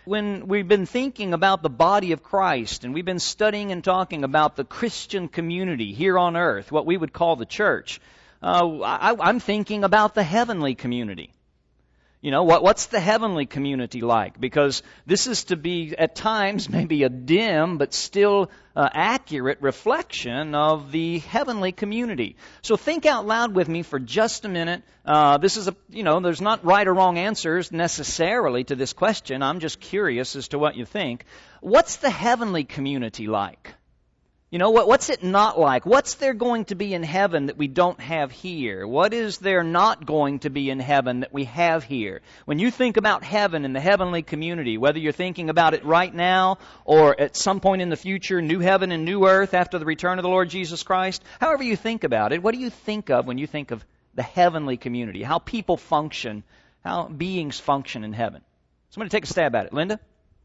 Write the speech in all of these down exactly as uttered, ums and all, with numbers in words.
When we've been thinking about the body of Christ, and we've been studying and talking about the Christian community here on earth, what we would call the church, uh, I, I'm thinking about the heavenly community. You know, what, what's the heavenly community like? Because this is to be, at times, maybe a dim but still uh, accurate reflection of the heavenly community. So think out loud with me for just a minute. Uh, this is a, you know, there's not right or wrong answers necessarily to this question. I'm just curious as to what you think. What's the heavenly community like? You know, what, what's it not like? What's there going to be in heaven that we don't have here? What is there not going to be in heaven that we have here? When you think about heaven and the heavenly community, whether you're thinking about it right now or at some point in the future, new heaven and new earth after the return of the Lord Jesus Christ, however you think about it, what do you think of when you think of the heavenly community? How people function, how beings function in heaven? Somebody take a stab at it. Linda?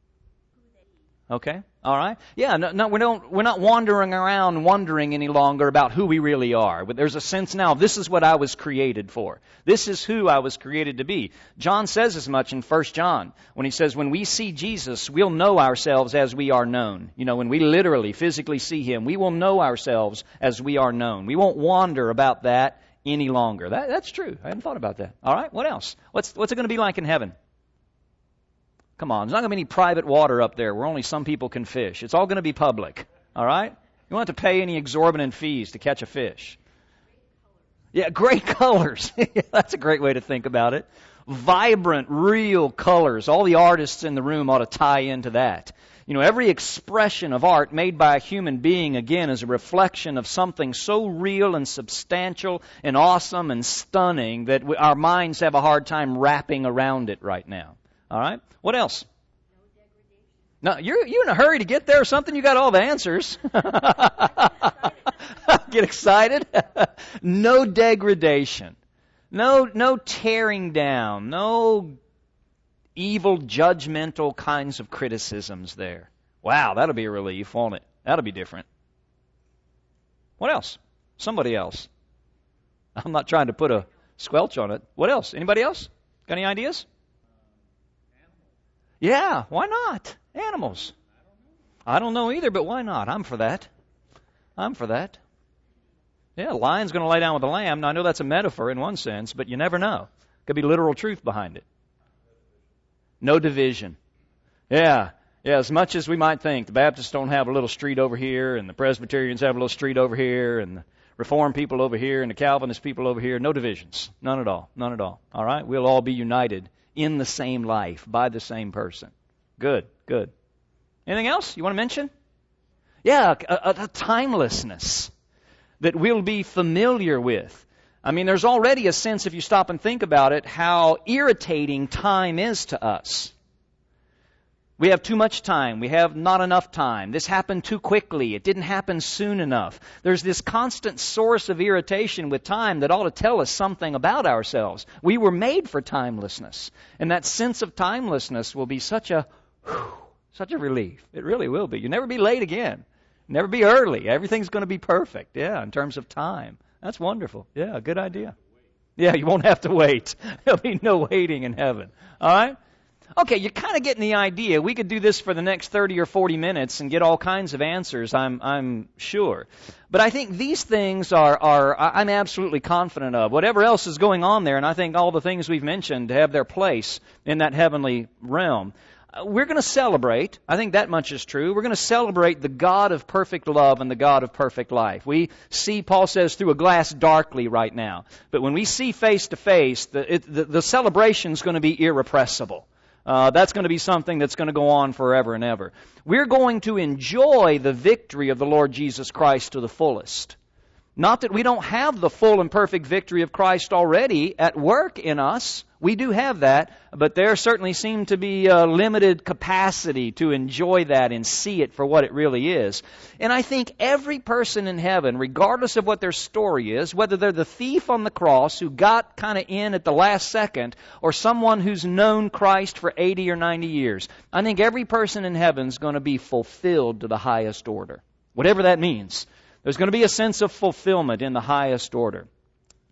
Okay, all right. Yeah, no, no, we don't, we're not wandering around wondering any longer about who we really are. But there's a sense now, this is what I was created for. This is who I was created to be. John says as much in First John when he says, when we see Jesus, we'll know ourselves as we are known. You know, when we literally, physically see Him, we will know ourselves as we are known. We won't wander about that any longer. That, that's true. I hadn't thought about that. All right, what else? What's, what's it going to be like in heaven? Come on, there's not going to be any private water up there where only some people can fish. It's all going to be public, all right? You won't have to pay any exorbitant fees to catch a fish. Yeah, great colors. That's a great way to think about it. Vibrant, real colors. All the artists in the room ought to tie into that. You know, every expression of art made by a human being, again, is a reflection of something so real and substantial and awesome and stunning that we, our minds have a hard time wrapping around it right now. All right? What else? No, you're you in a hurry to get there or something? You got all the answers. Get excited. No degradation. No no tearing down. No evil, judgmental kinds of criticisms there. Wow, that'll be a relief, won't it? That'll be different. What else? Somebody else. I'm not trying to put a squelch on it. What else? Anybody else? Got any ideas? Yeah, why not? Animals. I don't know either, but why not? I'm for that. I'm for that. Yeah, a lion's going to lay down with a lamb. Now, I know that's a metaphor in one sense, but you never know. Could be literal truth behind it. No division. Yeah, yeah, as much as we might think, the Baptists don't have a little street over here, and the Presbyterians have a little street over here, and the Reformed people over here, and the Calvinist people over here. No divisions. None at all. None at all. All right? We'll all be united in the same life, by the same person. Good, good. Anything else you want to mention? Yeah, a, a, a timelessness that we'll be familiar with. I mean, there's already a sense, if you stop and think about it, how irritating time is to us. We have too much time. We have not enough time. This happened too quickly. It didn't happen soon enough. There's this constant source of irritation with time that ought to tell us something about ourselves. We were made for timelessness. And that sense of timelessness will be such a, whew, such a relief. It really will be. You'll never be late again. Never be early. Everything's going to be perfect. Yeah, in terms of time. That's wonderful. Yeah, good idea. Yeah, you won't have to wait. There'll be no waiting in heaven. All right? Okay, you're kind of getting the idea. We could do this for the next thirty or forty minutes and get all kinds of answers, I'm I'm sure. But I think these things are, are I'm absolutely confident of. Whatever else is going on there, and I think all the things we've mentioned have their place in that heavenly realm. We're going to celebrate. I think that much is true. We're going to celebrate the God of perfect love and the God of perfect life. We see, Paul says, through a glass darkly right now. But when we see face to face, the, it, the, the celebration is going to be irrepressible. Uh, that's going to be something that's going to go on forever and ever. We're going to enjoy the victory of the Lord Jesus Christ to the fullest. Not that we don't have the full and perfect victory of Christ already at work in us. We do have that, but there certainly seem to be a limited capacity to enjoy that and see it for what it really is. And I think every person in heaven, regardless of what their story is, whether they're the thief on the cross who got kind of in at the last second, or someone who's known Christ for eighty or ninety years, I think every person in heaven is going to be fulfilled to the highest order. Whatever that means. There's going to be a sense of fulfillment in the highest order.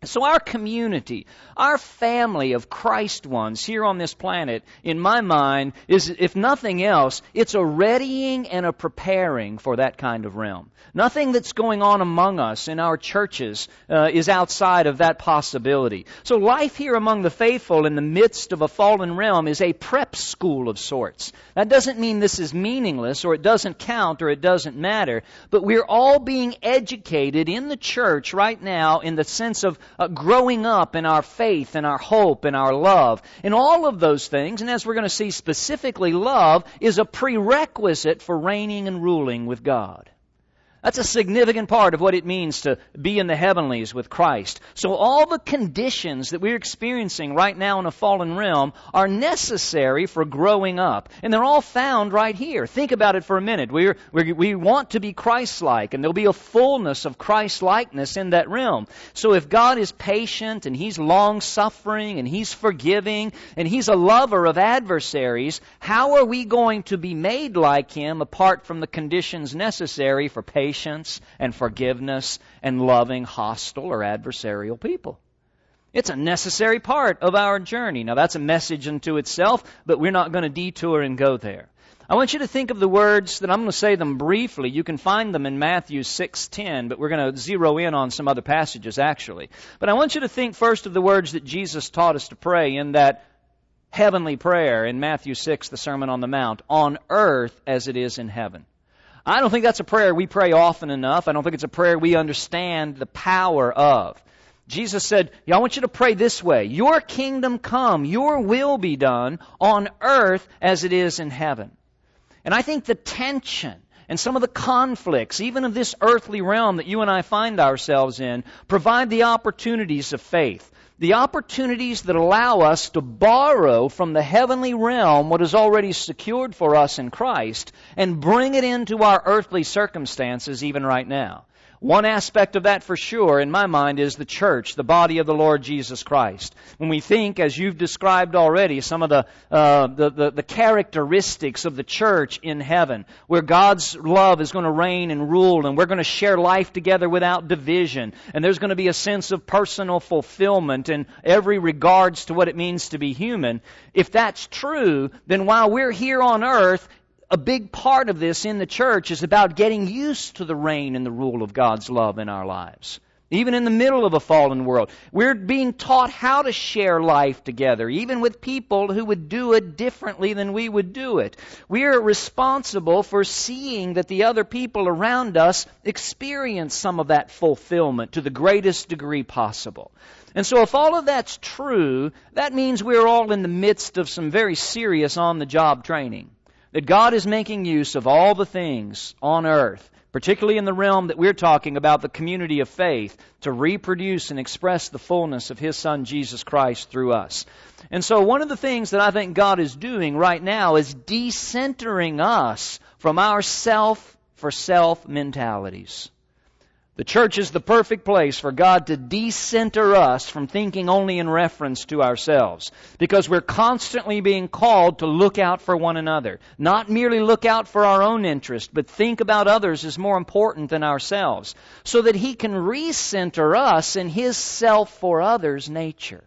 So our community, our family of Christ ones here on this planet, in my mind, is, if nothing else, it's a readying and a preparing for that kind of realm. Nothing that's going on among us in our churches uh, is outside of that possibility. So life here among the faithful in the midst of a fallen realm is a prep school of sorts. That doesn't mean this is meaningless or it doesn't count or it doesn't matter, but we're all being educated in the church right now in the sense of uh, growing up in our faith and our hope and our love. And all of those things, and as we're going to see specifically, love is a prerequisite for reigning and ruling with God. That's a significant part of what it means to be in the heavenlies with Christ. So all the conditions that we're experiencing right now in a fallen realm are necessary for growing up. And they're all found right here. Think about it for a minute. We're, we're, we want to be Christ-like, and there'll be a fullness of Christ-likeness in that realm. So if God is patient, and He's long-suffering, and He's forgiving, and He's a lover of adversaries, how are we going to be made like Him apart from the conditions necessary for patience and forgiveness and loving hostile or adversarial people? It's a necessary part of our journey. Now that's a message unto itself, but we're not going to detour and go there. I want you to think of the words that I'm going to say them briefly. You can find them in Matthew six ten, but we're going to zero in on some other passages actually. But I want you to think first of the words that Jesus taught us to pray in that heavenly prayer in Matthew six, the Sermon on the Mount, on earth as it is in heaven. I don't think that's a prayer we pray often enough. I don't think it's a prayer we understand the power of. Jesus said, yeah, I want you to pray this way. Your kingdom come, your will be done on earth as it is in heaven. And I think the tension and some of the conflicts, even of this earthly realm that you and I find ourselves in, provide the opportunities of faith. The opportunities that allow us to borrow from the heavenly realm what is already secured for us in Christ and bring it into our earthly circumstances even right now. One aspect of that for sure, in my mind, is the church, the body of the Lord Jesus Christ. When we think, as you've described already, some of the, uh, the, the, the characteristics of the church in heaven, where God's love is going to reign and rule, and we're going to share life together without division, and there's going to be a sense of personal fulfillment in every regards to what it means to be human. If that's true, then while we're here on earth, a big part of this in the church is about getting used to the reign and the rule of God's love in our lives. Even in the middle of a fallen world, we're being taught how to share life together, even with people who would do it differently than we would do it. We are responsible for seeing that the other people around us experience some of that fulfillment to the greatest degree possible. And so if all of that's true, that means we're all in the midst of some very serious on-the-job training. That God is making use of all the things on earth, particularly in the realm that we're talking about, the community of faith, to reproduce and express the fullness of His Son, Jesus Christ, through us. And so one of the things that I think God is doing right now is decentering us from our self-for-self mentalities. The church is the perfect place for God to decenter us from thinking only in reference to ourselves, because we're constantly being called to look out for one another. Not merely look out for our own interest, but think about others as more important than ourselves, so that He can recenter us in His self for others nature.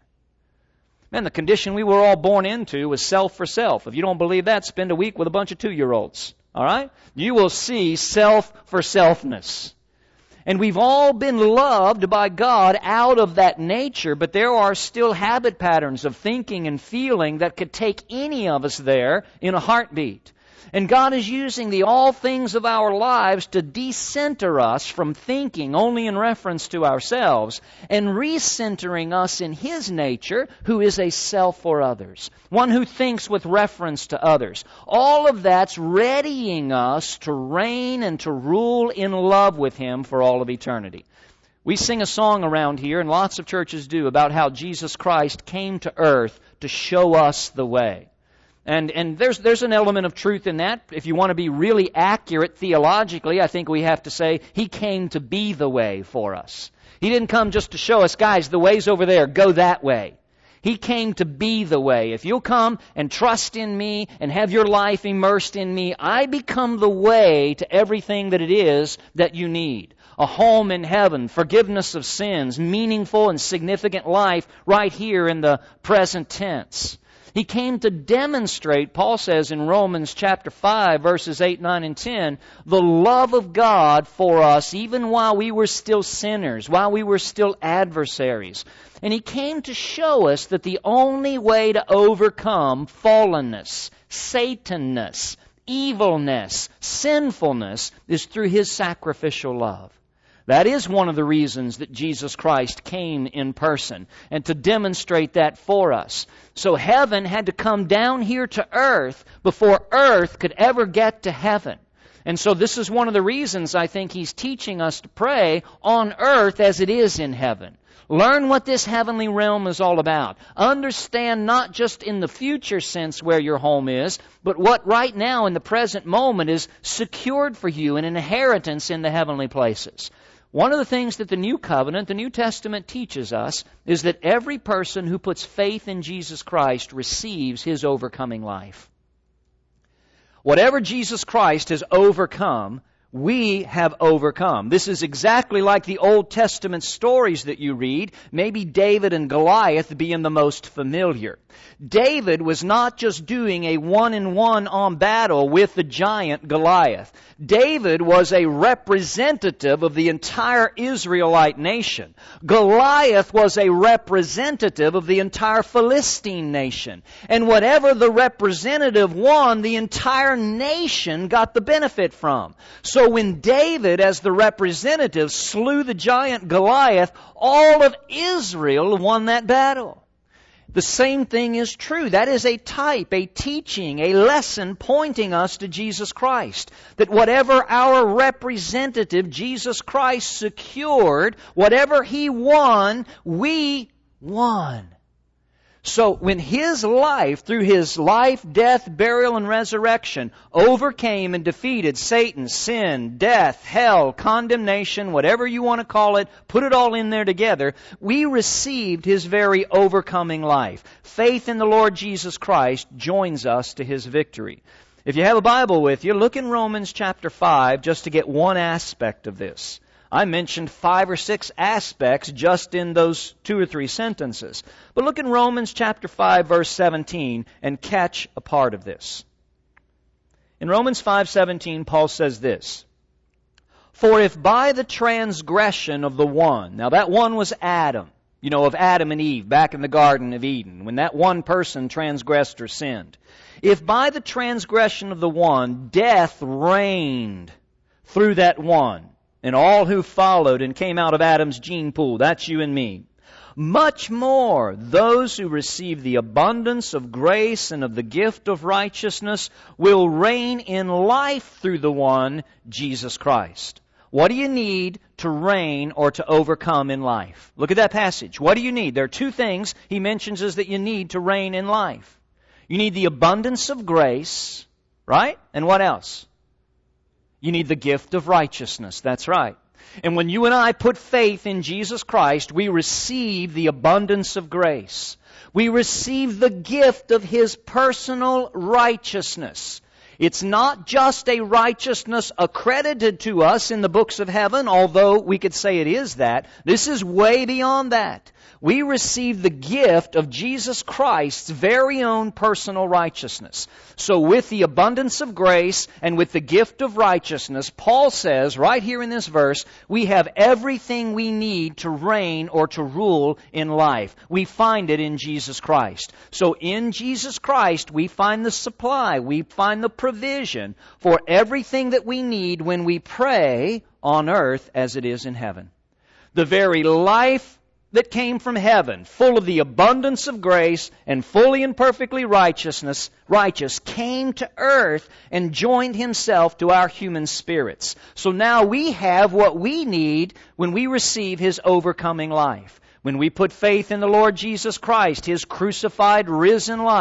Man, the condition we were all born into was self for self. If you don't believe that, spend a week with a bunch of two-year-olds. All right? You will see self for selfness. And we've all been loved by God out of that nature, but there are still habit patterns of thinking and feeling that could take any of us there in a heartbeat. And God is using the all things of our lives to decenter us from thinking only in reference to ourselves and recentering us in His nature, who is a self for others, one who thinks with reference to others. All of that's readying us to reign and to rule in love with Him for all of eternity. We sing a song around here, and lots of churches do, about how Jesus Christ came to earth to show us the way. And and there's there's an element of truth in that. If you want to be really accurate theologically, I think we have to say He came to be the way for us. He didn't come just to show us, guys, the way's over there, go that way. He came to be the way. If you'll come and trust in me and have your life immersed in me, I become the way to everything that it is that you need. a home in heaven, forgiveness of sins, meaningful and significant life right here in the present tense. He came to demonstrate, Paul says in Romans chapter five, verses eight, nine, and ten, the love of God for us even while we were still sinners, while we were still adversaries. And He came to show us that the only way to overcome fallenness, Satanness, evilness, sinfulness is through His sacrificial love. That is one of the reasons that Jesus Christ came in person, and to demonstrate that for us. So heaven had to come down here to earth before earth could ever get to heaven. And so this is one of the reasons I think He's teaching us to pray on earth as it is in heaven. Learn what this heavenly realm is all about. Understand not just in the future sense where your home is, but what right now in the present moment is secured for you, an inheritance in the heavenly places. One of the things that the New Covenant, the New Testament teaches us, is that every person who puts faith in Jesus Christ receives His overcoming life. Whatever Jesus Christ has overcome, we have overcome. This is exactly like the Old Testament stories that you read, maybe David and Goliath being the most familiar. David was not just doing a one-in-one on battle with the giant Goliath. David was a representative of the entire Israelite nation. Goliath was a representative of the entire Philistine nation. And whatever the representative won, the entire nation got the benefit from. So when David, as the representative, slew the giant Goliath, all of Israel won that battle. The same thing is true. That is a type, a teaching, a lesson pointing us to Jesus Christ. That whatever our representative, Jesus Christ, secured, whatever He won, we won. So when His life, through His life, death, burial, and resurrection, overcame and defeated Satan, sin, death, hell, condemnation, whatever you want to call it, put it all in there together, we received His very overcoming life. Faith in the Lord Jesus Christ joins us to His victory. If you have a Bible with you, look in Romans chapter five just to get one aspect of this. I mentioned five or six aspects just in those two or three sentences. But look in Romans chapter five, verse seventeen, and catch a part of this. In Romans five seventeen, Paul says this, "For if by the transgression of the one," now that one was Adam, you know, of Adam and Eve, back in the Garden of Eden, when that one person transgressed or sinned. "If by the transgression of the one, death reigned through that one, and all who followed and came out of Adam's gene pool," that's you and me, "much more those who receive the abundance of grace and of the gift of righteousness will reign in life through the one, Jesus Christ." What do you need to reign or to overcome in life? Look at that passage. What do you need? There are two things he mentions is that you need to reign in life. You need the abundance of grace, right? And what else? You need the gift of righteousness. That's right. And when you and I put faith in Jesus Christ, we receive the abundance of grace. We receive the gift of His personal righteousness. It's not just a righteousness accredited to us in the books of heaven, although we could say it is that. This is way beyond that. We receive the gift of Jesus Christ's very own personal righteousness. So with the abundance of grace and with the gift of righteousness, Paul says right here in this verse, we have everything we need to reign or to rule in life. We find it in Jesus Christ. So in Jesus Christ, we find the supply, we find the provision for everything that we need when we pray on earth as it is in heaven. The very life that came from heaven, full of the abundance of grace and fully and perfectly righteousness, righteous, came to earth and joined Himself to our human spirits. So now we have what we need when we receive His overcoming life. When we put faith in the Lord Jesus Christ, His crucified, risen life,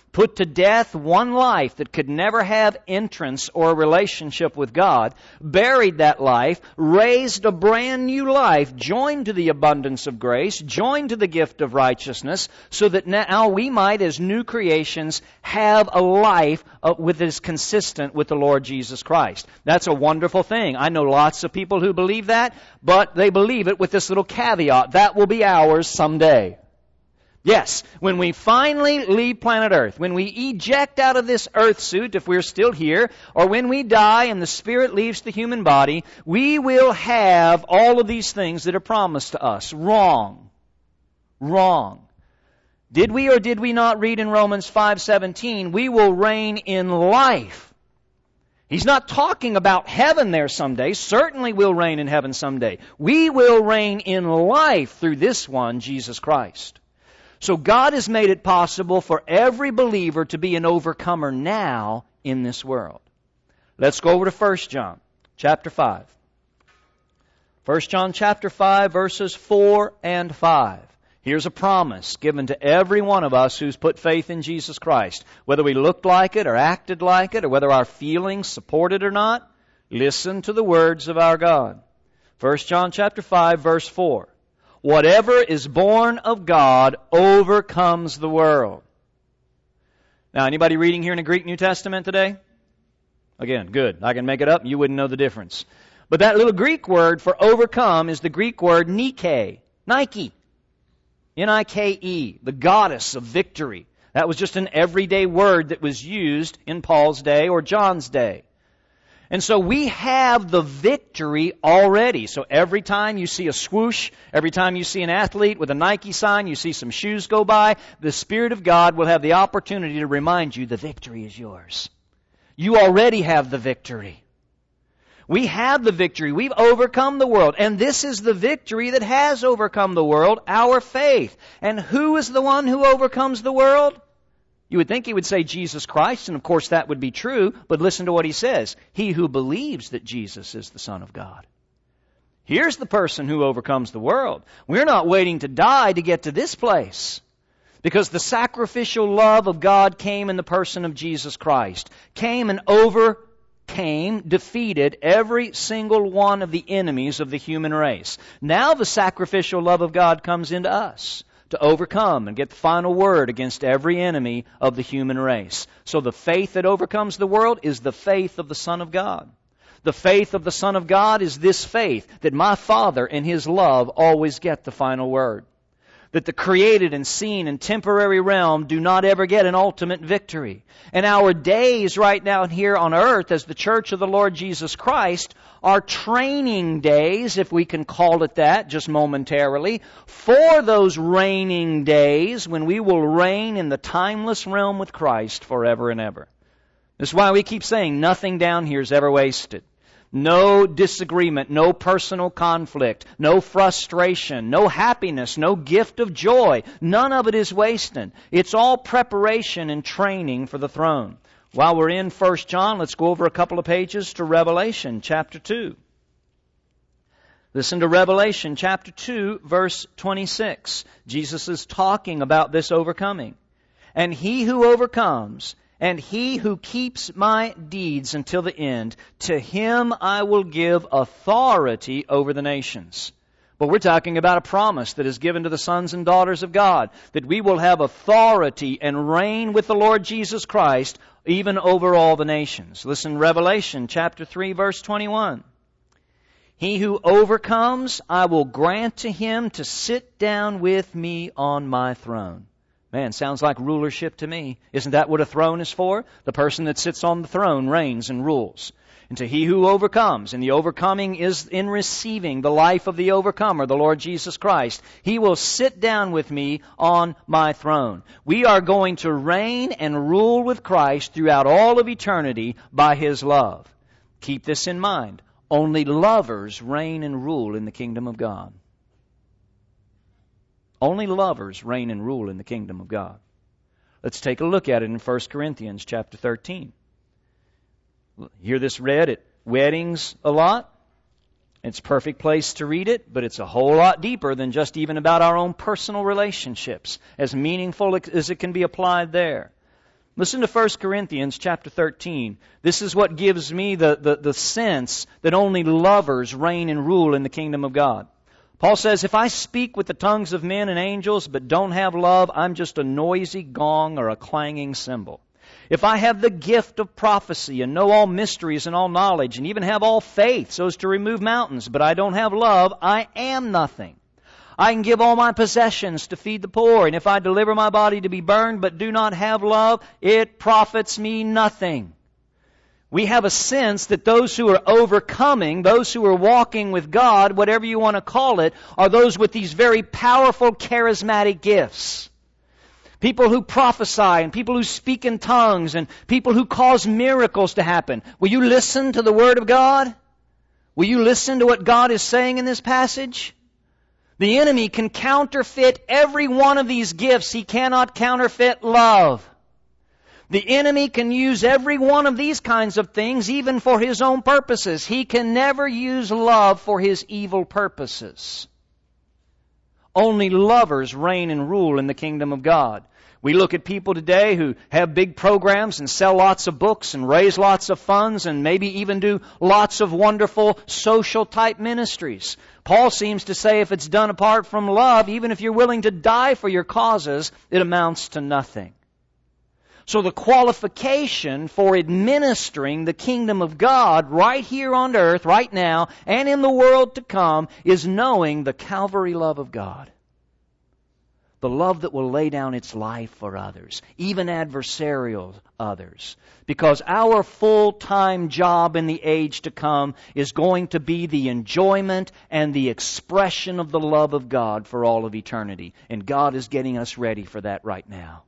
put to death one life that could never have entrance or a relationship with God, buried that life, raised a brand new life, joined to the abundance of grace, joined to the gift of righteousness, so that now we might, as new creations, have a life uh, that is consistent with the Lord Jesus Christ. That's a wonderful thing. I know lots of people who believe that, but they believe it with this little caveat. That will be ours someday. Yes, when we finally leave planet Earth, when we eject out of this earth suit, if we're still here, or when we die and the spirit leaves the human body, we will have all of these things that are promised to us. Wrong. Wrong. Did we or did we not read in Romans five seventeen, we will reign in life? He's not talking about heaven there someday. Certainly we'll reign in heaven someday. We will reign in life through this one, Jesus Christ. So God has made it possible for every believer to be an overcomer now in this world. Let's go over to First John chapter five. First John chapter five, verses four and five. Here's a promise given to every one of us who's put faith in Jesus Christ. Whether we looked like it or acted like it, or whether our feelings support it or not, listen to the words of our God. First John chapter five, verse four. Whatever is born of God overcomes the world. Now, anybody reading here in the Greek New Testament today? Again, good. I can make it up. You wouldn't know the difference. But that little Greek word for overcome is the Greek word Nike. Nike. N I K E. The goddess of victory. That was just an everyday word that was used in Paul's day or John's day. And so we have the victory already. So every time you see a swoosh, every time you see an athlete with a Nike sign, you see some shoes go by, the Spirit of God will have the opportunity to remind you the victory is yours. You already have the victory. We have the victory. We've overcome the world. And this is the victory that has overcome the world, our faith. And who is the one who overcomes the world? You would think he would say Jesus Christ, and of course that would be true, but listen to what he says. He who believes that Jesus is the Son of God. Here's the person who overcomes the world. We're not waiting to die to get to this place, because the sacrificial love of God came in the person of Jesus Christ, came and overcame, defeated every single one of the enemies of the human race. Now the sacrificial love of God comes into us to overcome and get the final word against every enemy of the human race. So the faith that overcomes the world is the faith of the Son of God. The faith of the Son of God is this faith, that my Father in His love always get the final word. That the created and seen and temporary realm do not ever get an ultimate victory. And our days right now here on earth as the Church of the Lord Jesus Christ are training days, if we can call it that, just momentarily, for those reigning days when we will reign in the timeless realm with Christ forever and ever. This is why we keep saying nothing down here is ever wasted. No disagreement, no personal conflict, no frustration, no happiness, no gift of joy. None of it is wasted. It's all preparation and training for the throne. While we're in First John, let's go over a couple of pages to Revelation chapter two. Listen to Revelation chapter two, verse twenty-six. Jesus is talking about this overcoming. And he who overcomes, and he who keeps my deeds until the end, to him I will give authority over the nations. But we're talking about a promise that is given to the sons and daughters of God, that we will have authority and reign with the Lord Jesus Christ even over all the nations. Listen, Revelation chapter three, verse twenty-one. He who overcomes, I will grant to him to sit down with me on my throne. Man, sounds like rulership to me. Isn't that what a throne is for? The person that sits on the throne reigns and rules. And to he who overcomes, and the overcoming is in receiving the life of the overcomer, the Lord Jesus Christ, he will sit down with me on my throne. We are going to reign and rule with Christ throughout all of eternity by His love. Keep this in mind. Only lovers reign and rule in the kingdom of God. Only lovers reign and rule in the kingdom of God. Let's take a look at it in First Corinthians chapter thirteen. Hear this read at weddings a lot. It's a perfect place to read it, but it's a whole lot deeper than just even about our own personal relationships, as meaningful as it can be applied there. Listen to First Corinthians chapter thirteen. This is what gives me the, the, the sense that only lovers reign and rule in the kingdom of God. Paul says, if I speak with the tongues of men and angels but don't have love, I'm just a noisy gong or a clanging cymbal. If I have the gift of prophecy and know all mysteries and all knowledge and even have all faith so as to remove mountains, but I don't have love, I am nothing. I can give all my possessions to feed the poor, and if I deliver my body to be burned but do not have love, it profits me nothing. We have a sense that those who are overcoming, those who are walking with God, whatever you want to call it, are those with these very powerful charismatic gifts. People who prophesy and people who speak in tongues and people who cause miracles to happen. Will you listen to the Word of God? Will you listen to what God is saying in this passage? The enemy can counterfeit every one of these gifts. He cannot counterfeit love. The enemy can use every one of these kinds of things even for his own purposes. He can never use love for his evil purposes. Only lovers reign and rule in the kingdom of God. We look at people today who have big programs and sell lots of books and raise lots of funds and maybe even do lots of wonderful social type ministries. Paul seems to say if it's done apart from love, even if you're willing to die for your causes, it amounts to nothing. So the qualification for administering the kingdom of God right here on earth, right now, and in the world to come is knowing the Calvary love of God. The love that will lay down its life for others, even adversarial others. Because our full-time job in the age to come is going to be the enjoyment and the expression of the love of God for all of eternity. And God is getting us ready for that right now.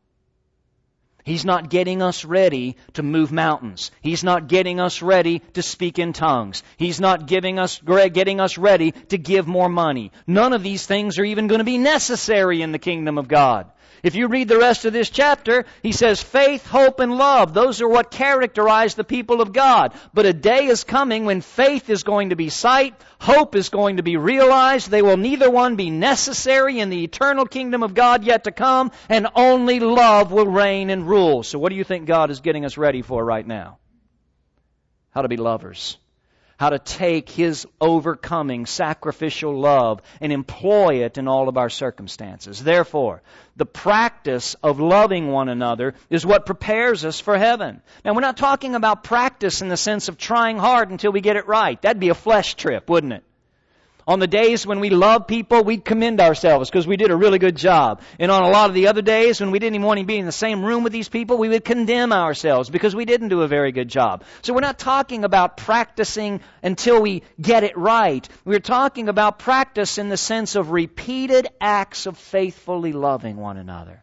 He's not getting us ready to move mountains. He's not getting us ready to speak in tongues. He's not giving us, getting us ready to give more money. None of these things are even going to be necessary in the kingdom of God. If you read the rest of this chapter, he says faith, hope, and love. Those are what characterize the people of God. But a day is coming when faith is going to be sight, hope is going to be realized. They will neither one be necessary in the eternal kingdom of God yet to come, and only love will reign and rule. So what do you think God is getting us ready for right now? How to be lovers. How to take His overcoming sacrificial love and employ it in all of our circumstances. Therefore, the practice of loving one another is what prepares us for heaven. Now, we're not talking about practice in the sense of trying hard until we get it right. That'd be a flesh trip, wouldn't it? On the days when we love people, we'd commend ourselves because we did a really good job. And on a lot of the other days when we didn't even want to be in the same room with these people, we would condemn ourselves because we didn't do a very good job. So we're not talking about practicing until we get it right. We're talking about practice in the sense of repeated acts of faithfully loving one another.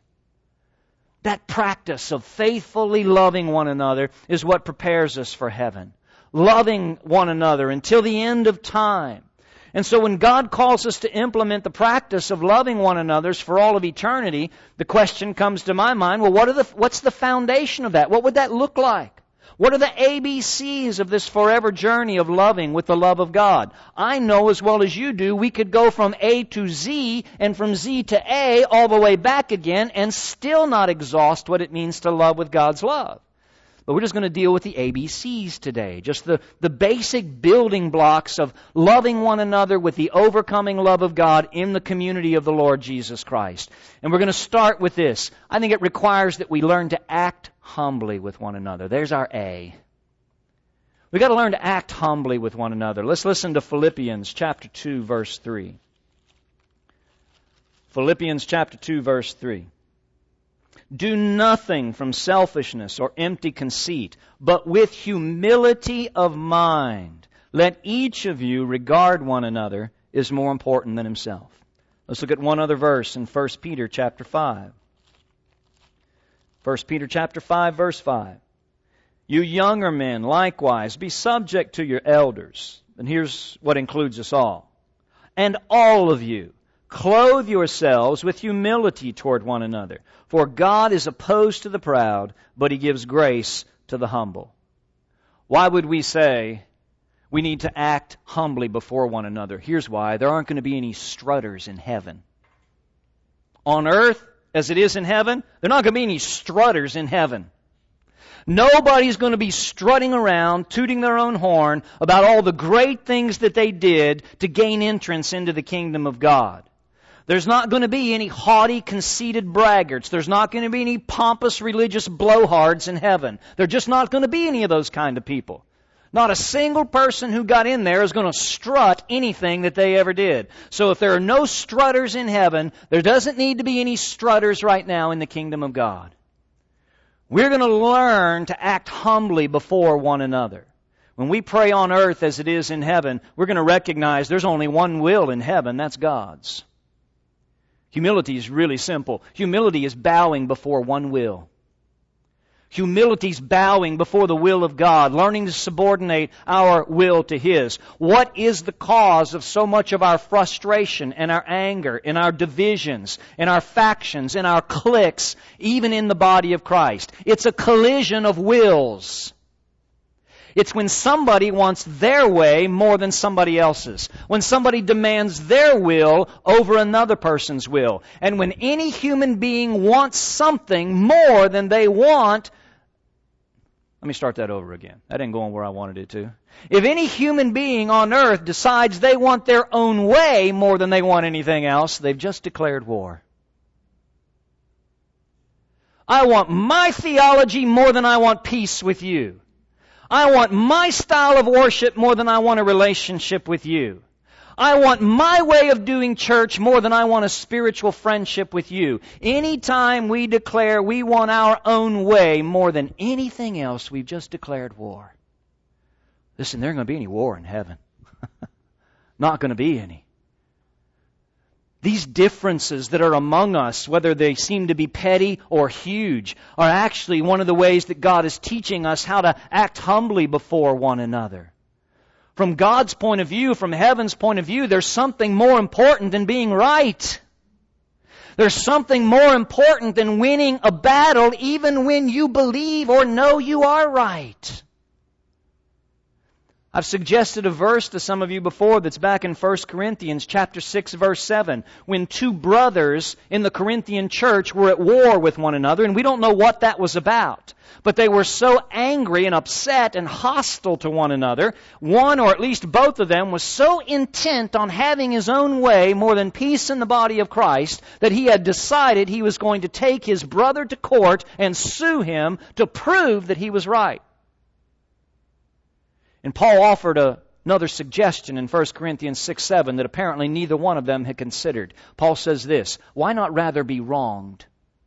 That practice of faithfully loving one another is what prepares us for heaven. Loving one another until the end of time. And so when God calls us to implement the practice of loving one another for all of eternity, the question comes to my mind, well, what are the, what's the foundation of that? What would that look like? What are the A B Cs of this forever journey of loving with the love of God? I know as well as you do, we could go from A to Z and from Z to A all the way back again and still not exhaust what it means to love with God's love. But we're just going to deal with the A B Cs today. Just the, the basic building blocks of loving one another with the overcoming love of God in the community of the Lord Jesus Christ. And we're going to start with this. I think it requires that we learn to act humbly with one another. There's our A. We've got to learn to act humbly with one another. Let's listen to Philippians chapter two, verse three. Philippians chapter two, verse three. Do nothing from selfishness or empty conceit, but with humility of mind, let each of you regard one another as more important than himself. Let's look at one other verse in First Peter chapter five. First Peter chapter five, verse five. You younger men, likewise, be subject to your elders. And here's what includes us all. And all of you, clothe yourselves with humility toward one another. For God is opposed to the proud, but He gives grace to the humble. Why would we say we need to act humbly before one another? Here's why. There aren't going to be any strutters in heaven. On earth, as it is in heaven, there are not going to be any strutters in heaven. Nobody's going to be strutting around, tooting their own horn about all the great things that they did to gain entrance into the kingdom of God. There's not going to be any haughty, conceited braggarts. There's not going to be any pompous religious blowhards in heaven. There's just not going to be any of those kind of people. Not a single person who got in there is going to strut anything that they ever did. So if there are no strutters in heaven, there doesn't need to be any strutters right now in the kingdom of God. We're going to learn to act humbly before one another. When we pray on earth as it is in heaven, we're going to recognize there's only one will in heaven, that's God's. Humility is really simple. Humility is bowing before one will. Humility is bowing before the will of God, learning to subordinate our will to His. What is the cause of so much of our frustration and our anger, and our divisions, and our factions, and our cliques, even in the body of Christ? It's a collision of wills. It's when somebody wants their way more than somebody else's. When somebody demands their will over another person's will. And when any human being wants something more than they want... Let me start that over again. That didn't go on where I wanted it to. If any human being on earth decides they want their own way more than they want anything else, they've just declared war. I want my theology more than I want peace with you. I want my style of worship more than I want a relationship with you. I want my way of doing church more than I want a spiritual friendship with you. Anytime we declare we want our own way more than anything else, we've just declared war. Listen, there ain't going to be any war in heaven. Not going to be any. These differences that are among us, whether they seem to be petty or huge, are actually one of the ways that God is teaching us how to act humbly before one another. From God's point of view, from heaven's point of view, there's something more important than being right. There's something more important than winning a battle even when you believe or know you are right. I've suggested a verse to some of you before that's back in First Corinthians chapter six, verse seven, when two brothers in the Corinthian church were at war with one another, and we don't know what that was about. But they were so angry and upset and hostile to one another, one or at least both of them was so intent on having his own way more than peace in the body of Christ that he had decided he was going to take his brother to court and sue him to prove that he was right. And Paul offered a, another suggestion in First Corinthians six seven that apparently neither one of them had considered. Paul says this, why not rather be wronged?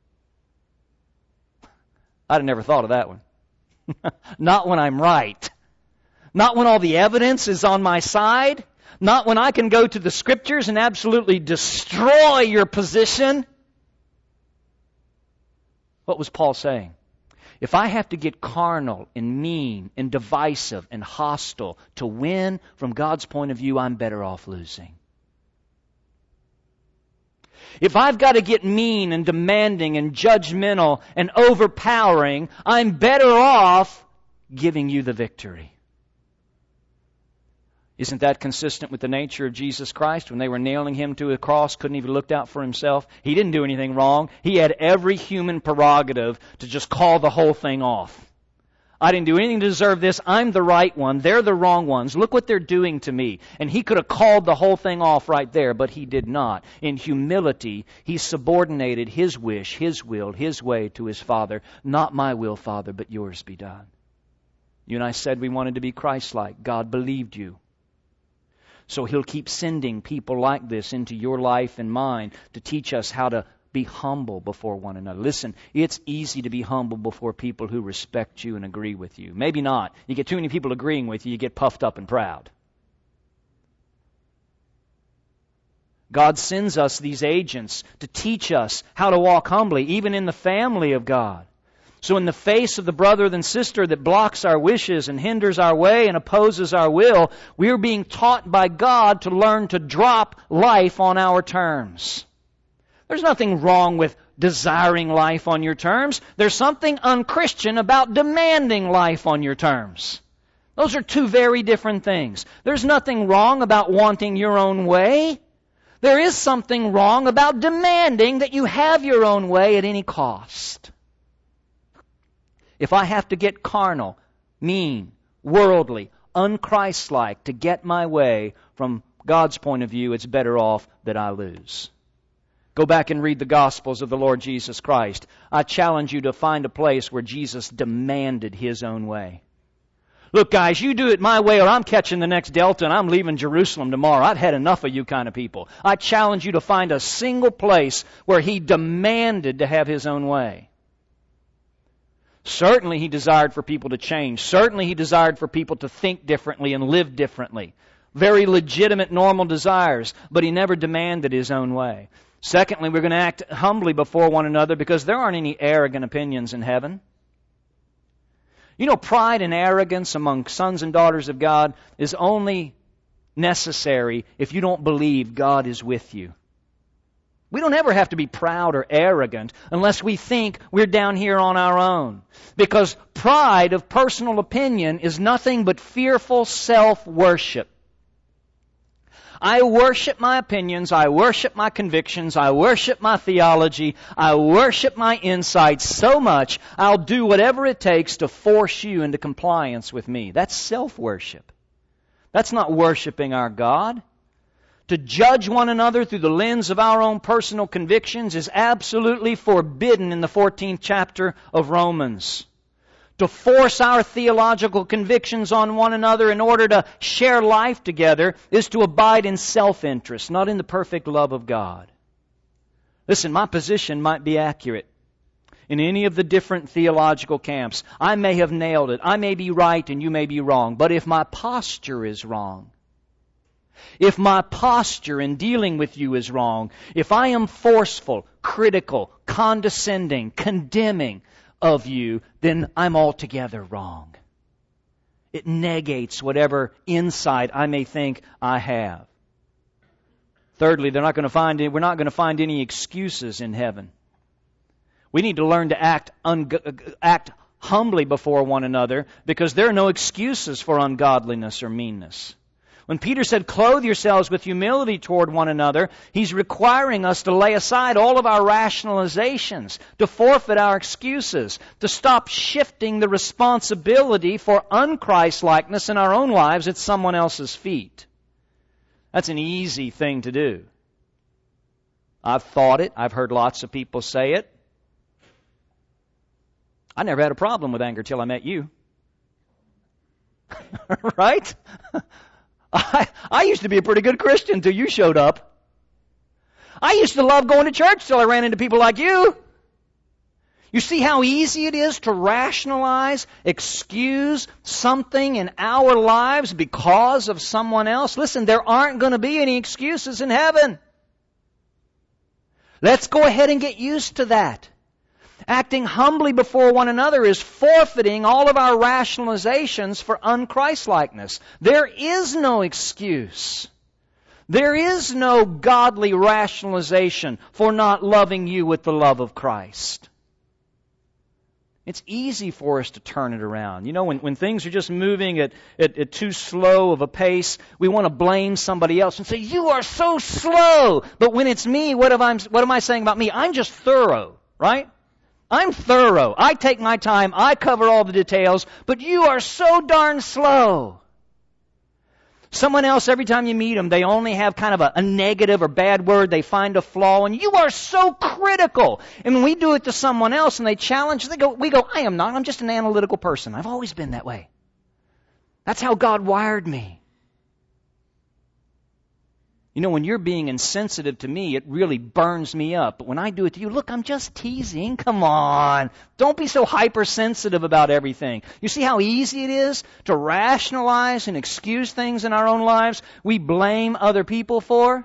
I'd have never thought of that one. Not when I'm right. Not when all the evidence is on my side. Not when I can go to the Scriptures and absolutely destroy your position. What was Paul saying? If I have to get carnal and mean and divisive and hostile to win from God's point of view, I'm better off losing. If I've got to get mean and demanding and judgmental and overpowering, I'm better off giving you the victory. Isn't that consistent with the nature of Jesus Christ? When they were nailing Him to a cross, couldn't even look out for Himself. He didn't do anything wrong. He had every human prerogative to just call the whole thing off. I didn't do anything to deserve this. I'm the right one. They're the wrong ones. Look what they're doing to me. And He could have called the whole thing off right there, but He did not. In humility, He subordinated His wish, His will, His way to His Father. Not my will, Father, but yours be done. You and I said we wanted to be Christ-like. God believed you. So He'll keep sending people like this into your life and mine to teach us how to be humble before one another. Listen, it's easy to be humble before people who respect you and agree with you. Maybe not. You get too many people agreeing with you, you get puffed up and proud. God sends us these agents to teach us how to walk humbly, even in the family of God. So in the face of the brother and sister that blocks our wishes and hinders our way and opposes our will, we are being taught by God to learn to drop life on our terms. There's nothing wrong with desiring life on your terms. There's something unchristian about demanding life on your terms. Those are two very different things. There's nothing wrong about wanting your own way. There is something wrong about demanding that you have your own way at any cost. If I have to get carnal, mean, worldly, un-Christ-like to get my way, from God's point of view, it's better off that I lose. Go back and read the Gospels of the Lord Jesus Christ. I challenge you to find a place where Jesus demanded His own way. Look, guys, you do it my way or I'm catching the next Delta and I'm leaving Jerusalem tomorrow. I've had enough of you kind of people. I challenge you to find a single place where He demanded to have His own way. Certainly He desired for people to change. Certainly He desired for people to think differently and live differently. Very legitimate, normal desires, but He never demanded His own way. Secondly, we're going to act humbly before one another because there aren't any arrogant opinions in heaven. You know, pride and arrogance among sons and daughters of God is only necessary if you don't believe God is with you. We don't ever have to be proud or arrogant unless we think we're down here on our own. Because pride of personal opinion is nothing but fearful self-worship. I worship my opinions, I worship my convictions, I worship my theology, I worship my insights so much, I'll do whatever it takes to force you into compliance with me. That's self-worship. That's not worshiping our God. To judge one another through the lens of our own personal convictions is absolutely forbidden in the fourteenth chapter of Romans. To force our theological convictions on one another in order to share life together is to abide in self-interest, not in the perfect love of God. Listen, my position might be accurate in any of the different theological camps. I may have nailed it. I may be right and you may be wrong. But if my posture is wrong, if my posture in dealing with you is wrong, if I am forceful, critical, condescending, condemning of you, then I'm altogether wrong. It negates whatever insight I may think I have. Thirdly, they're not going to find we're not going to find any excuses in heaven. We need to learn to act un, act humbly before one another because there are no excuses for ungodliness or meanness. When Peter said, clothe yourselves with humility toward one another, he's requiring us to lay aside all of our rationalizations, to forfeit our excuses, to stop shifting the responsibility for un-Christ-likeness in our own lives at someone else's feet. That's an easy thing to do. I've thought it. I've heard lots of people say it. I never had a problem with anger till I met you. Right? I, I used to be a pretty good Christian until you showed up. I used to love going to church till I ran into people like you. You see how easy it is to rationalize, excuse something in our lives because of someone else? Listen, there aren't going to be any excuses in heaven. Let's go ahead and get used to that. Acting humbly before one another is forfeiting all of our rationalizations for un-Christ-likeness. There is no excuse. There is no godly rationalization for not loving you with the love of Christ. It's easy for us to turn it around. You know, when, when things are just moving at, at, at too slow of a pace, we want to blame somebody else and say, you are so slow. But when it's me, what am I, what am I saying about me? I'm just thorough, right? I'm thorough. I take my time. I cover all the details. But you are so darn slow. Someone else, every time you meet them, they only have kind of a, a negative or bad word. They find a flaw. And you are so critical. And when we do it to someone else and they challenge, they go, we go, I am not. I'm just an analytical person. I've always been that way. That's how God wired me. You know, when you're being insensitive to me, it really burns me up. But when I do it to you, look, I'm just teasing. Come on. Don't be so hypersensitive about everything. You see how easy it is to rationalize and excuse things in our own lives we blame other people for?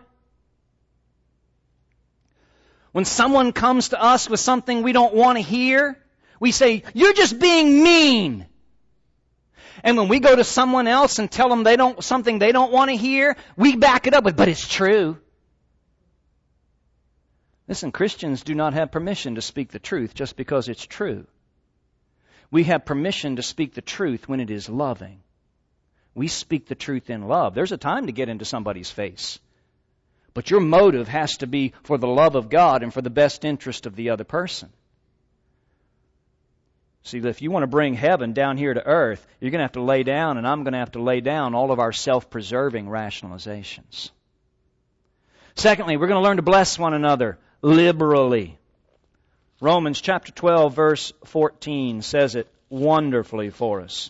When someone comes to us with something we don't want to hear, we say, you're just being mean. And when we go to someone else and tell them they don't something they don't want to hear, we back it up with, but it's true. Listen, Christians do not have permission to speak the truth just because it's true. We have permission to speak the truth when it is loving. We speak the truth in love. There's a time to get into somebody's face. But your motive has to be for the love of God and for the best interest of the other person. See, if you want to bring heaven down here to earth, you're going to have to lay down, and I'm going to have to lay down all of our self-preserving rationalizations. Secondly, we're going to learn to bless one another liberally. Romans chapter twelve, verse fourteen says it wonderfully for us.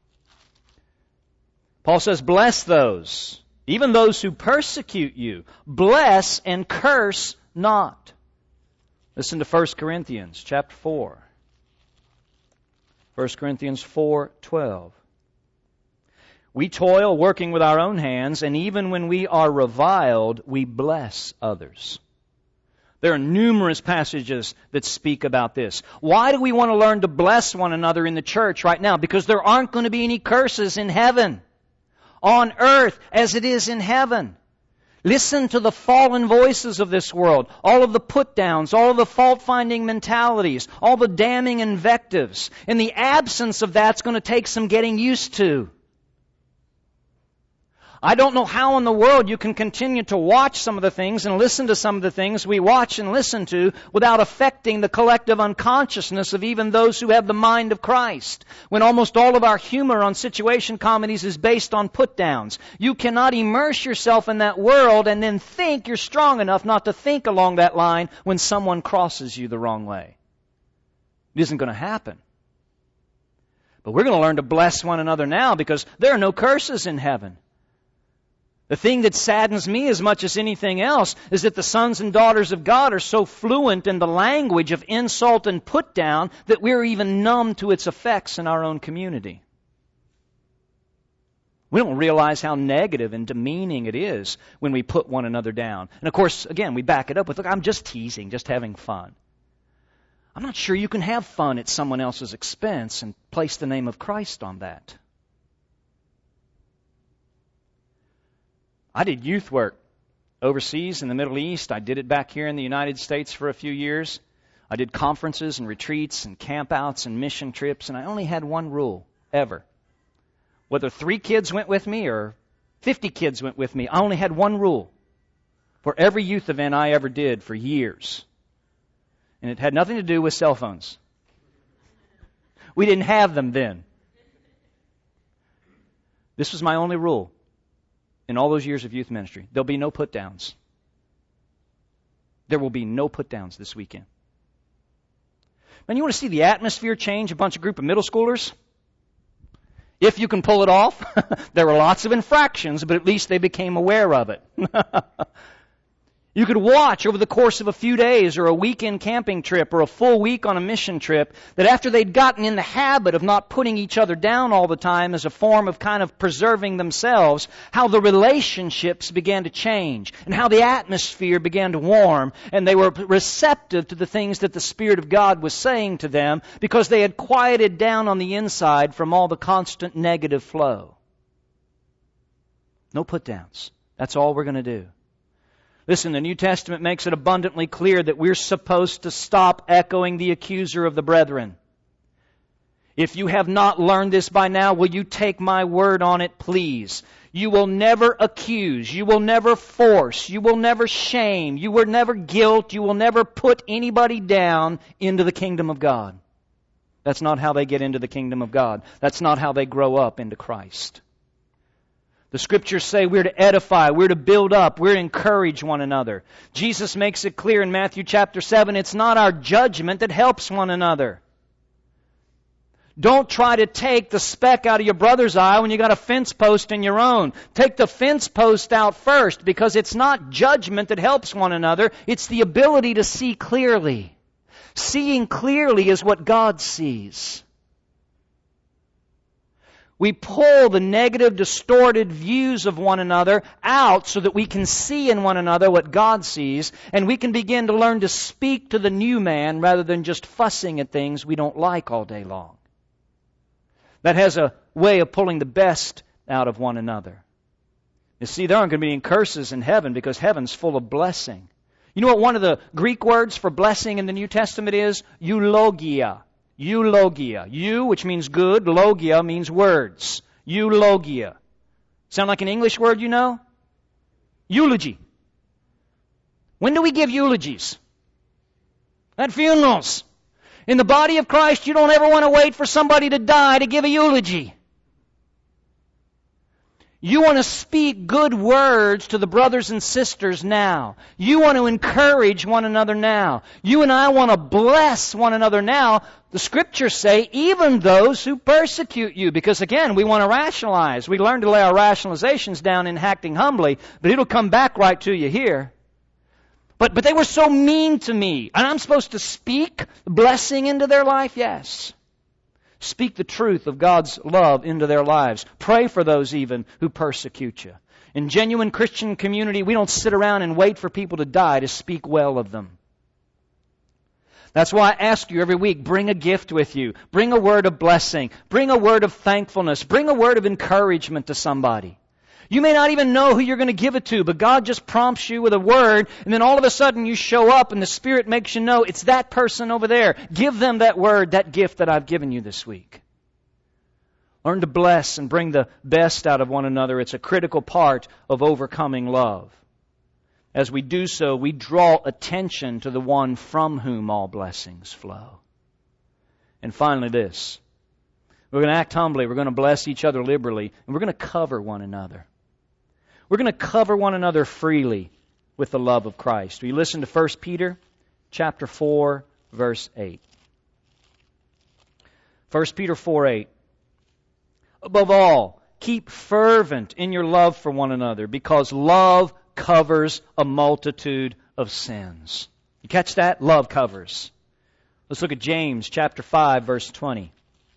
Paul says, bless those, even those who persecute you. Bless and curse not. Listen to First Corinthians chapter four. First Corinthians four twelve. We toil working with our own hands, and even when we are reviled, we bless others. There are numerous passages that speak about this. Why do we want to learn to bless one another in the church right now? Because there aren't going to be any curses in heaven, on earth as it is in heaven. Listen to the fallen voices of this world, all of the put-downs, all of the fault-finding mentalities, all the damning invectives. In the absence of that, it's going to take some getting used to. I don't know how in the world you can continue to watch some of the things and listen to some of the things we watch and listen to without affecting the collective unconsciousness of even those who have the mind of Christ. When almost all of our humor on situation comedies is based on put-downs. You cannot immerse yourself in that world and then think you're strong enough not to think along that line when someone crosses you the wrong way. It isn't going to happen. But we're going to learn to bless one another now because there are no curses in heaven. The thing that saddens me as much as anything else is that the sons and daughters of God are so fluent in the language of insult and put down that we're even numb to its effects in our own community. We don't realize how negative and demeaning it is when we put one another down. And of course, again, we back it up with, look, I'm just teasing, just having fun. I'm not sure you can have fun at someone else's expense and place the name of Christ on that. I did youth work overseas in the Middle East. I did it back here in the United States for a few years. I did conferences and retreats and campouts and mission trips, and I only had one rule, ever. Whether three kids went with me or fifty kids went with me, I only had one rule for every youth event I ever did for years. And it had nothing to do with cell phones. We didn't have them then. This was my only rule. In all those years of youth ministry, there'll be no put-downs. There will be no put-downs this weekend. Man, you want to see the atmosphere change a bunch of group of middle schoolers? If you can pull it off. There were lots of infractions, but at least they became aware of it. You could watch over the course of a few days or a weekend camping trip or a full week on a mission trip that after they'd gotten in the habit of not putting each other down all the time as a form of kind of preserving themselves, how the relationships began to change and how the atmosphere began to warm and they were receptive to the things that the Spirit of God was saying to them because they had quieted down on the inside from all the constant negative flow. No put-downs. That's all we're going to do. Listen, the New Testament makes it abundantly clear that we're supposed to stop echoing the accuser of the brethren. If you have not learned this by now, will you take my word on it, please? You will never accuse. You will never force. You will never shame. You will never guilt. You will never put anybody down into the kingdom of God. That's not how they get into the kingdom of God. That's not how they grow up into Christ. The Scriptures say we're to edify, we're to build up, we're to encourage one another. Jesus makes it clear in Matthew chapter seven, it's not our judgment that helps one another. Don't try to take the speck out of your brother's eye when you got a fence post in your own. Take the fence post out first, because it's not judgment that helps one another, it's the ability to see clearly. Seeing clearly is what God sees. We pull the negative, distorted views of one another out so that we can see in one another what God sees, and we can begin to learn to speak to the new man rather than just fussing at things we don't like all day long. That has a way of pulling the best out of one another. You see, there aren't going to be any curses in heaven because heaven's full of blessing. You know what one of the Greek words for blessing in the New Testament is? Eulogia. Eulogia. Eu, which means good. Logia means words. Eulogia. Sound like an English word you know? Eulogy. When do we give eulogies? At funerals. In the body of Christ, you don't ever want to wait for somebody to die to give a eulogy. You want to speak good words to the brothers and sisters now. You want to encourage one another now. You and I want to bless one another now. The Scriptures say, even those who persecute you. Because again, we want to rationalize. We learn to lay our rationalizations down in acting humbly, but it'll come back right to you here. But, but they were so mean to me. And I'm supposed to speak blessing into their life? Yes. Speak the truth of God's love into their lives. Pray for those even who persecute you. In genuine Christian community, we don't sit around and wait for people to die to speak well of them. That's why I ask you every week, bring a gift with you. Bring a word of blessing. Bring a word of thankfulness. Bring a word of encouragement to somebody. You may not even know who you're going to give it to, but God just prompts you with a word, and then all of a sudden you show up and the Spirit makes you know it's that person over there. Give them that word, that gift that I've given you this week. Learn to bless and bring the best out of one another. It's a critical part of overcoming love. As we do so, we draw attention to the one from whom all blessings flow. And finally this. We're going to act humbly. We're going to bless each other liberally. And we're going to cover one another. We're going to cover one another freely with the love of Christ. Will you listen to First Peter chapter four, verse eight? First Peter four eight. Above all, keep fervent in your love for one another, because love covers a multitude of sins. You catch that? Love covers. Let's look at James chapter five, verse twenty.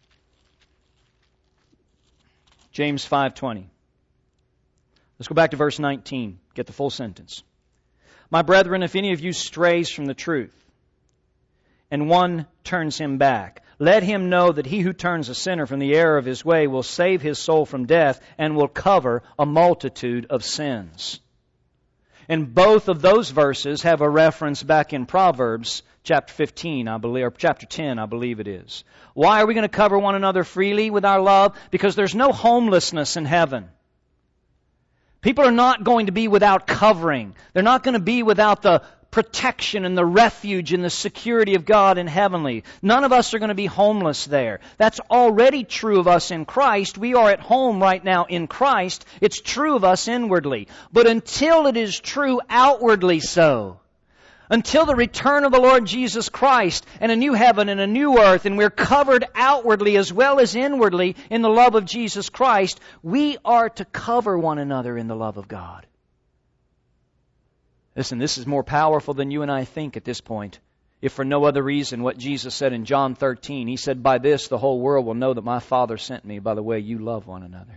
James five twenty. Let's go back to verse nineteen. Get the full sentence. My brethren, if any of you strays from the truth, and one turns him back, let him know that he who turns a sinner from the error of his way will save his soul from death and will cover a multitude of sins. And both of those verses have a reference back in Proverbs chapter fifteen, I believe, or chapter ten, I believe it is. Why are we going to cover one another freely with our love? Because there's no homelessness in heaven. People are not going to be without covering. They're not going to be without the protection and the refuge and the security of God in heavenly. None of us are going to be homeless there. That's already true of us in Christ. We are at home right now in Christ. It's true of us inwardly. But until it is true outwardly so, until the return of the Lord Jesus Christ and a new heaven and a new earth, and we're covered outwardly as well as inwardly in the love of Jesus Christ, we are to cover one another in the love of God. Listen, this is more powerful than you and I think at this point. If for no other reason, what Jesus said in John thirteen, He said, by this the whole world will know that my Father sent me, by the way you love one another.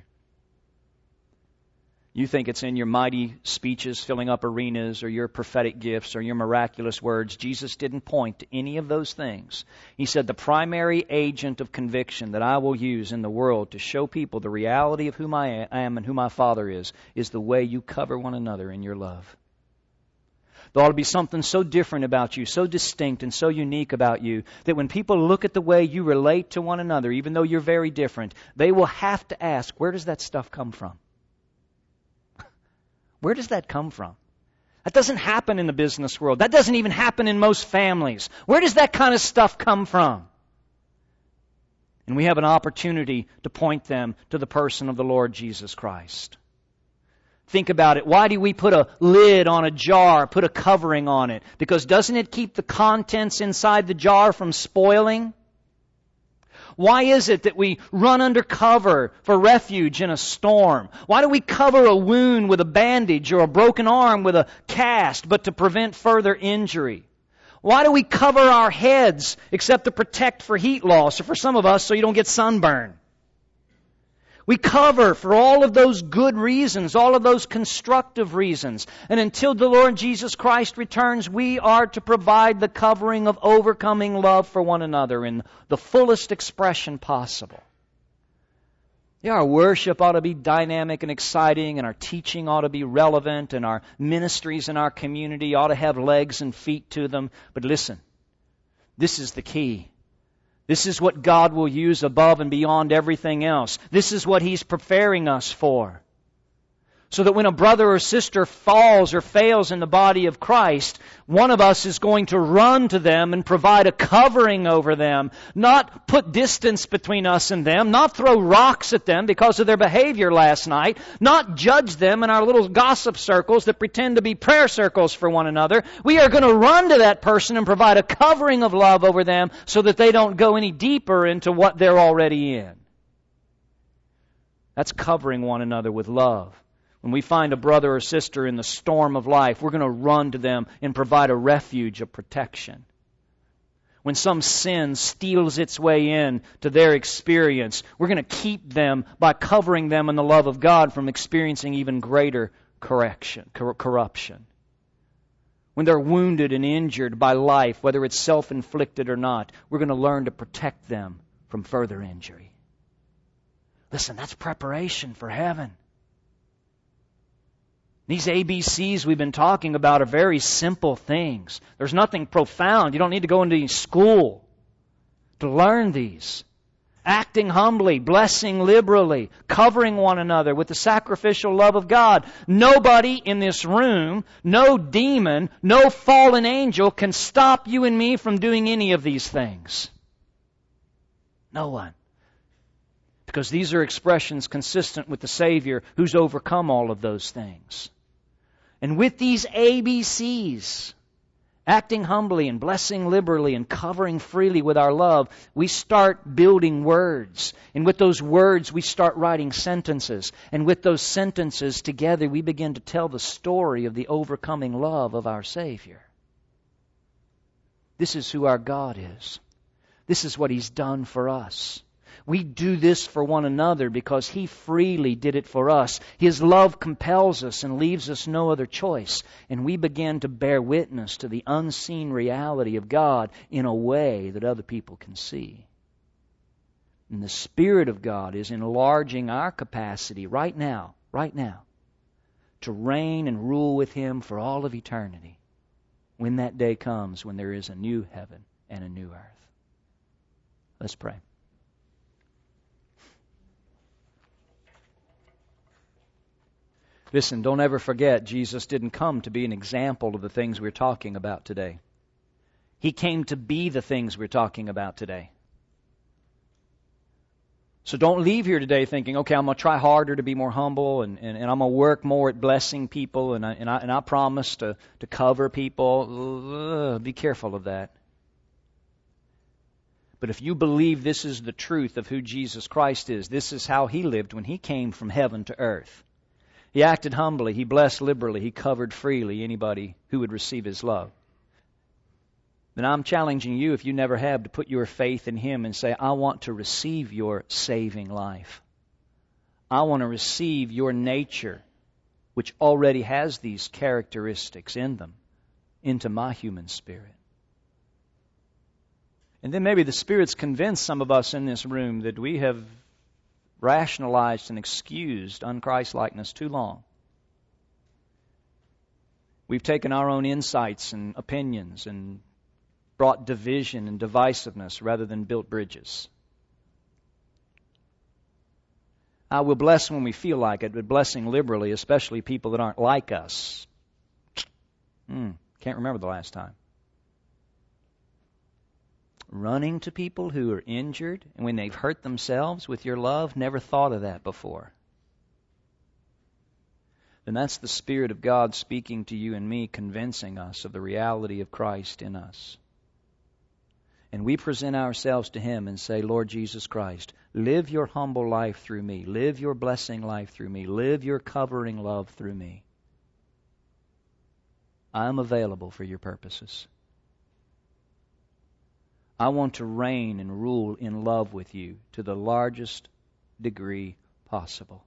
You think it's in your mighty speeches filling up arenas or your prophetic gifts or your miraculous words. Jesus didn't point to any of those things. He said the primary agent of conviction that I will use in the world to show people the reality of whom I am and who my Father is, is the way you cover one another in your love. There ought to be something so different about you, so distinct and so unique about you, that when people look at the way you relate to one another, even though you're very different, they will have to ask, where does that stuff come from? Where does that come from? That doesn't happen in the business world. That doesn't even happen in most families. Where does that kind of stuff come from? And we have an opportunity to point them to the person of the Lord Jesus Christ. Think about it. Why do we put a lid on a jar, put a covering on it? Because doesn't it keep the contents inside the jar from spoiling? Why is it that we run under cover for refuge in a storm? Why do we cover a wound with a bandage or a broken arm with a cast, but to prevent further injury? Why do we cover our heads except to protect for heat loss, or for some of us so you don't get sunburn? We cover for all of those good reasons, all of those constructive reasons. And until the Lord Jesus Christ returns, we are to provide the covering of overcoming love for one another in the fullest expression possible. Yeah, our worship ought to be dynamic and exciting, and our teaching ought to be relevant, and our ministries in our community ought to have legs and feet to them. But listen, this is the key. This is what God will use above and beyond everything else. This is what He's preparing us for. So that when a brother or sister falls or fails in the body of Christ, one of us is going to run to them and provide a covering over them, not put distance between us and them, not throw rocks at them because of their behavior last night, not judge them in our little gossip circles that pretend to be prayer circles for one another. We are going to run to that person and provide a covering of love over them so that they don't go any deeper into what they're already in. That's covering one another with love. When we find a brother or sister in the storm of life, we're going to run to them and provide a refuge of protection. When some sin steals its way in to their experience, we're going to keep them by covering them in the love of God from experiencing even greater correction, cor- corruption. When they're wounded and injured by life, whether it's self-inflicted or not, we're going to learn to protect them from further injury. Listen, that's preparation for heaven. These A B Cs we've been talking about are very simple things. There's nothing profound. You don't need to go into any school to learn these. Acting humbly, blessing liberally, covering one another with the sacrificial love of God. Nobody in this room, no demon, no fallen angel can stop you and me from doing any of these things. No one. Because these are expressions consistent with the Savior who's overcome all of those things. And with these A B Cs, acting humbly and blessing liberally and covering freely with our love, we start building words. And with those words, we start writing sentences. And with those sentences together, we begin to tell the story of the overcoming love of our Savior. This is who our God is. This is what He's done for us. We do this for one another because He freely did it for us. His love compels us and leaves us no other choice. And we begin to bear witness to the unseen reality of God in a way that other people can see. And the Spirit of God is enlarging our capacity right now, right now, to reign and rule with Him for all of eternity when that day comes when there is a new heaven and a new earth. Let's pray. Listen, don't ever forget, Jesus didn't come to be an example of the things we're talking about today. He came to be the things we're talking about today. So don't leave here today thinking, okay, I'm going to try harder to be more humble, and, and, and I'm going to work more at blessing people, and I, and I, and I promise to, to cover people. Ugh, be careful of that. But if you believe this is the truth of who Jesus Christ is, this is how He lived when He came from heaven to earth. He acted humbly. He blessed liberally. He covered freely anybody who would receive His love. Then I'm challenging you, if you never have, to put your faith in Him and say, I want to receive your saving life. I want to receive your nature, which already has these characteristics in them, into my human spirit. And then maybe the Spirit's convinced some of us in this room that we have rationalized and excused unChristlikeness too long. We've taken our own insights and opinions and brought division and divisiveness rather than built bridges. I will bless when we feel like it, but blessing liberally, especially people that aren't like us. Hmm, can't remember the last time. Running to people who are injured and when they've hurt themselves with your love, never thought of that before. Then that's the Spirit of God speaking to you and me, convincing us of the reality of Christ in us. And we present ourselves to Him and say, Lord Jesus Christ, live your humble life through me. Live your blessing life through me. Live your covering love through me. I am available for your purposes. I want to reign and rule in love with you to the largest degree possible.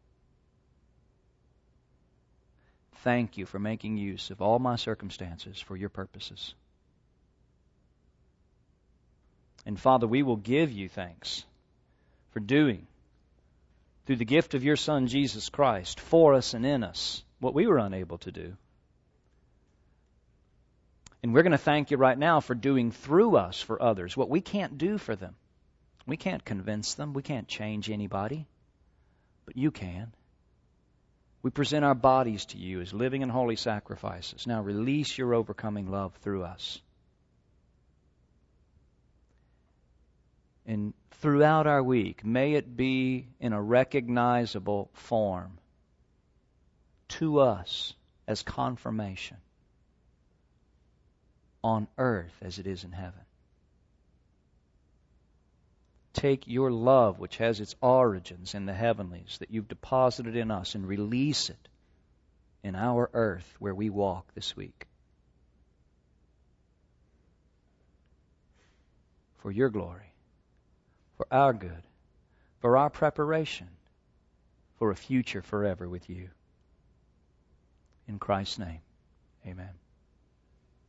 Thank you for making use of all my circumstances for your purposes. And Father, we will give you thanks for doing, through the gift of your Son Jesus Christ, for us and in us, what we were unable to do. And we're going to thank you right now for doing through us for others what we can't do for them. We can't convince them. We can't change anybody. But you can. We present our bodies to you as living and holy sacrifices. Now release your overcoming love through us. And throughout our week, may it be in a recognizable form to us as confirmation on earth as it is in heaven. Take your love, which has its origins in the heavenlies, that you've deposited in us, and release it in our earth where we walk this week. For your glory, for our good, for our preparation, for a future forever with you. In Christ's name, amen.